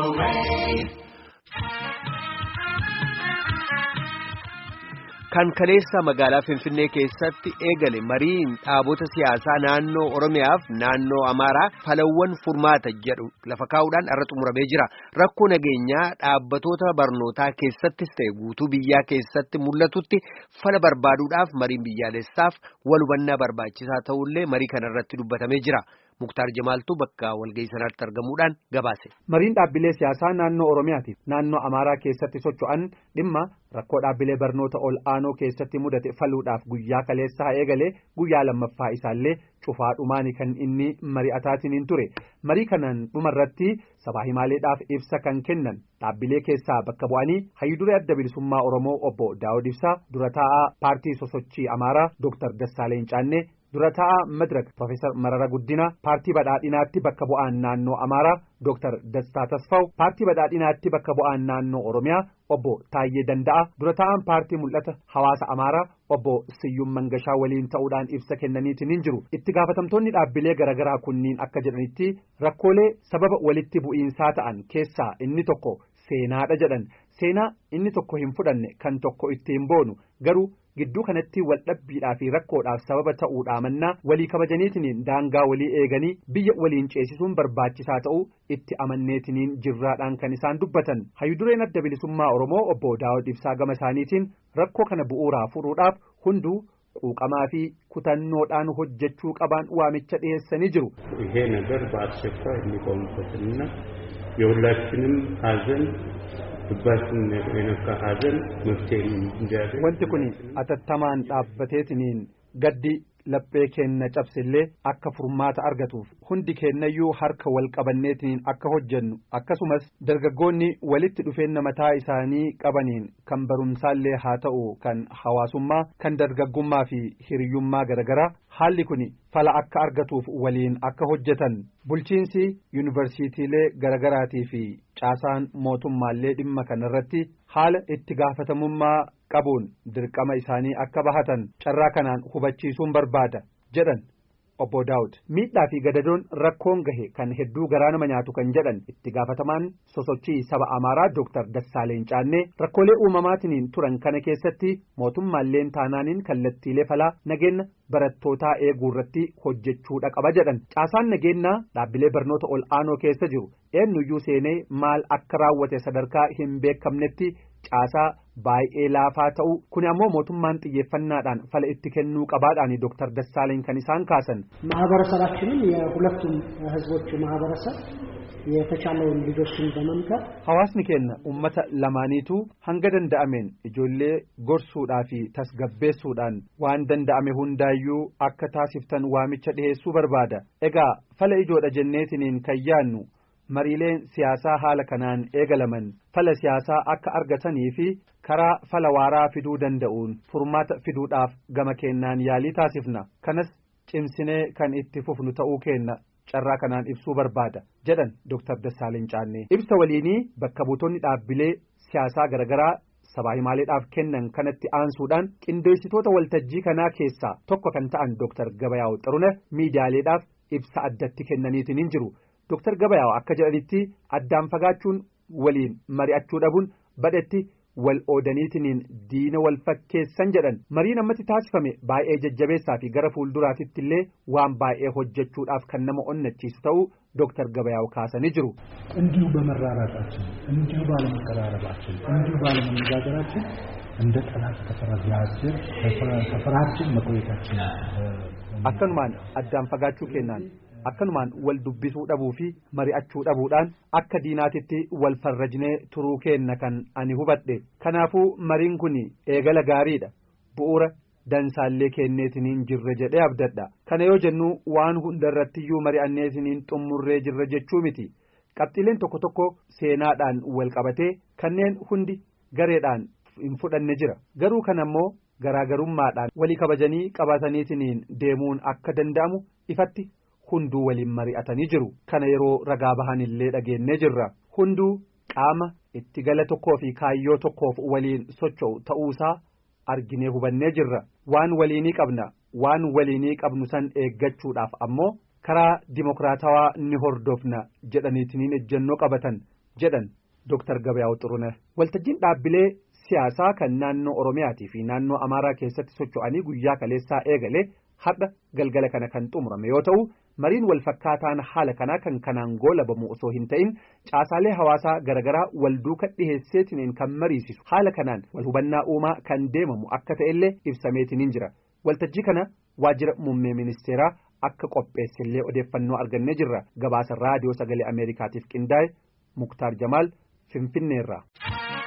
Kan kaleessa magaalaa Finfinnee keessatti eegale mariin dhaabota siyaasaa naannoo Oromiyaaf naannoo Amaaraa falawwan furmaata jedhu lafa kaa'uudhaan irra xumuramee jira. Rakkoo nageenyaa dhaabbatoota barnootaa keessattis ta'e guutuu biyyaa keessatti mul'atutti fala barbaaduudhaaf mariin biyyaalessaaf wal hubannaa barbaachisaa ta'ullee marii kana irratti dubbatamee jira. Muktaar Jamaaltuu bakka walgahii sanaatti argamuudhaan gabaase. Mariin dhaabbilee siyaasaa naannoo Oromiyaatiif naannoo Amaaraa keessatti socho'an dhimma rakkoo dhaabbilee barnoota ol aanoo keessatti mudate faluudhaaf guyyaa kaleessaa eegalee guyyaa lammaffaa isaallee cufaadhumaani kan inni mari'ataatiin ture. Marii kanaan dhumarratti sabaa himaaleedhaaf ibsa kan kennan dhaabbilee keessaa bakka bu'anii hayyuduree adda bilisummaa Oromoo obbo Daawud Ibsaa, dura taa'aa paartii sosochii Amaaraa Dr. Dassaaleen Caannee, dura taa'aa Madirak Profeesar Marara Guddina, paartii badhaadhinaatti bakka bu'aan naannoo Amaaraa Dr. Dastaa Tasfaw, paartii badhaadhinaatti bakka bu'aan naannoo Oromiyaa obbo Taayyee Danda'a, dura taa'aan paartii mul'ata hawaasa Amaaraa obbo Siyyum Mangashaa waliin ta'uudhaan ibsa kennaniitiin hin jiru. Itti gaafatamtoonni dhaabbilee garaagaraa kunniin akka jedhanitti rakkoolee sababa walitti bu'iinsaa ta'an keessaa inni tokko seenaadha jedhan. Seenaa inni tokko hin fudhanne kan tokko ittiin boonu garuu gidduu kanatti waldhabbiidhaa fi rakkoodhaaf sababa ta'uudhaa mannaa walii kabajaniitiin daangaa walii eeganii biyya waliin ceesisuun barbaachisaa ta'uu itti amanneetiin jirraadhaan kan isaan dubbatan. Hayyudureen adda bilisummaa Oromoo obbo Daawud Ibsaa gama isaaniitiin rakkoo kana bu'uuraa furuudhaaf hunduu quuqamaa fi kutannoodhaan hojjechuu qabaan waamicha dhiyeessanii jiru. ይሄ ነገር በአስቸኳይ የሚቆምበትና የሁላችንም ሀዘን dubbatin akka hadan murteen injaate wanti kun atattamaan dhaabbateetiniin gaddi laphee kenna cabsillee akka furmaata argatuuf hundi kennayyuu harka wal qabanneetiniin akka hojjennu akkasumas dargaggoonni walitti dhufeenya mataa isaanii qabaniin kan barumsaallee haa ta'u kan hawaasummaa kan dargaggummaa fi hiriyyummaa garagaraa haalli kun fala akka argatuuf waliin akka hojjetan bulchiinsi yuunivarsiitiilee garagaraatii fi caasaan mootummaallee dhimma kanarratti haala itti gaafatamummaa qabuun dirqama isaanii akka bahatan carraa kanaan hubachiisuun barbaada jedhan obbo Daawud. Miidhaa fi gadadoon rakkoon gahe kan hedduu garaa nama nyaatu kan jedhan itti gaafatamaan sosochii saba Amaaraa Dr. Dassaaleen Caannee rakkoolee uumamaatiin turan kana keessatti mootummaalleen taanaaniin kallattiilee falaa nageenya barattootaa eeguu irratti hojjechuudha qaba jedhan. Caasaan nageenyaa dhaabbilee barnoota ol aanoo keessa jiru eenyuyyuu seenee maal akka raawwate sadarkaa hin beekamnetti caasaa baay'ee laafaa ta'u kun ammoo mootummaan xiyyeeffannaadhaan fala itti kennuu qabaadhaan Dr. Dassaaleen kan isaan kaasan. ማህበረሰባችንን የሁለቱም ህዝቦች ማህበረሰብ የተቻለውን ልጆችን በመምከር hawaasni keenya ummata lamaaniitu hanga danda'ameen ijoollee gorsuudhaa fi tasgabbeessuudhaan waan danda'ame hundaayyuu akka taasiftan waamicha dhiheessuu barbaada. Egaa fala ijoodha jenneetiniin kan yaannu mariileen siyaasaa haala kanaan eegalaman fala siyaasaa akka argatanii fi karaa fala waaraa fiduu danda'uun furmaata fiduudhaaf gama kennaan yaalii taasifna. Kanas cimsinee kan itti fufnu ta'uu kenna carraa kanaan ibsuu barbaada jedhan Dr. Dassaaleen Caannee. Ibsa waliinii bakka buutonni dhaabbilee siyaasaa garagaraa sabaa himaaleedhaaf kennan kanatti aansuudhaan qindeessitoota waltajjii kanaa keessaa tokko kan ta'an Dr. Gabayaaw Xirunee miidiyaaleedhaaf ibsa addatti kennaniitiin hin jiru. Dr. Gabayaaw akka jedhanitti addaan fagaachuun waliin mari'achuu dhabuun badhetti wal oodaniitiin diina wal fakkeessan jedhan. Mariin ammatti taasifame baay'ee jajjabeessaa fi gara fuulduraatitti illee waan baay'ee hojjechuudhaaf kan nama onnachiisu ta'uu Dr. Gabayaaw kaasanii jiru. እንዲሁ በመራራታችን እንዲሁ ባለመቀራረባችን እንዲሁ ባለመነጋገራችን እንደ ጠላት ተፈራችን መቆየታችን akkanumaan addaan fagaachuu kennaan akkanumaan wal dubbisuu dhabuu fi mari'achuu dhabuudhaan akka diinaatitti wal farrajnee turuu kenna kan ani hubadhe. Kanaafuu mariin kun eegala gaariidha bu'uura dansaallee kenneetiniin jirre jedhee abdadha. Kana yoo jennu waan hundarrattiyyuu mari'anneetiniin xummurree jirre jechuu miti. Qabxiileen tokko tokko seenaadhaan wal qabatee kanneen hundi gareedhaan hin fudhanne jira. Garuu kan ammoo garaagarummaadhaan walii kabajanii qabataniitiin deemuun akka danda'amu ifatti hunduu waliin mari'atanii jiru. Kana yeroo ragaa bahanillee dhageenyee jirra. Hunduu qaama itti gala tokkoo fi kaayyoo tokkoof waliin socho'u ta'uusaa arginee hubannee jirra. Waan waliinii qabna waan waliinii qabnu san eeggachuudhaaf ammoo karaa dimokiraatawaa ni hordofna jedhaniitiin ejjennoo qabatan jedhan Dr. Gabayaw Xurunee. Waltajjiin dhaabbilee siyaasaa kan naannoo Oromiyaatii fi naannoo Amaaraa keessatti socho'anii guyyaa kaleessaa eegale har'a galgala kana kan xumurame yoo ta'u mariin wal fakkaataan haala kanaa kan kanaan goolabamu osoo hin ta'in caasaalee hawaasaa garagaraa wal duuka dhiheesseetiin kan mariisisu haala kanaan wal hubannaa uumaa kan deemamu akka ta'ellee ibsameetiin jira. Waltajjii kana waajjira muummee ministeeraa akka qopheessillee odeeffannoo argannee jirra. Gabaasa raadiyoo sagalee Ameerikaatiif qindaa'e Muktaar Jamaal Finfinneerraa.